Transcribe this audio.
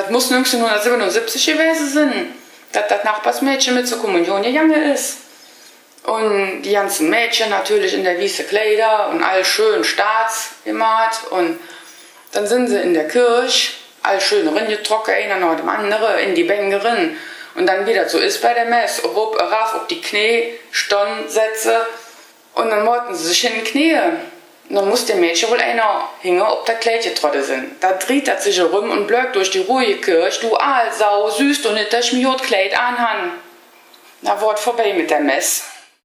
Das muss 1977 gewesen sein, dass das Nachbarsmädchen mit zur Kommunion gegangen ist. Und die ganzen Mädchen natürlich in der weißen Kleider und all schön staatsgemalt. Und dann sind sie in der Kirche, all schön reingetrocken, einer nach dem anderen, in die Bänke rein. Und dann wieder so ist bei der Messe, rauf auf die Knie, Stunden setze. Und dann wollten sie sich in die Knie. Und dann muss der Mädchen wohl einer hängen, ob da Kleid getrotten sind. Da dreht er sich rum und blöckt durch die ruhige Kirche. Du Aalsau, süß du nicht, dass ich mir das Kleid anhan. Da wird vorbei mit der Messe.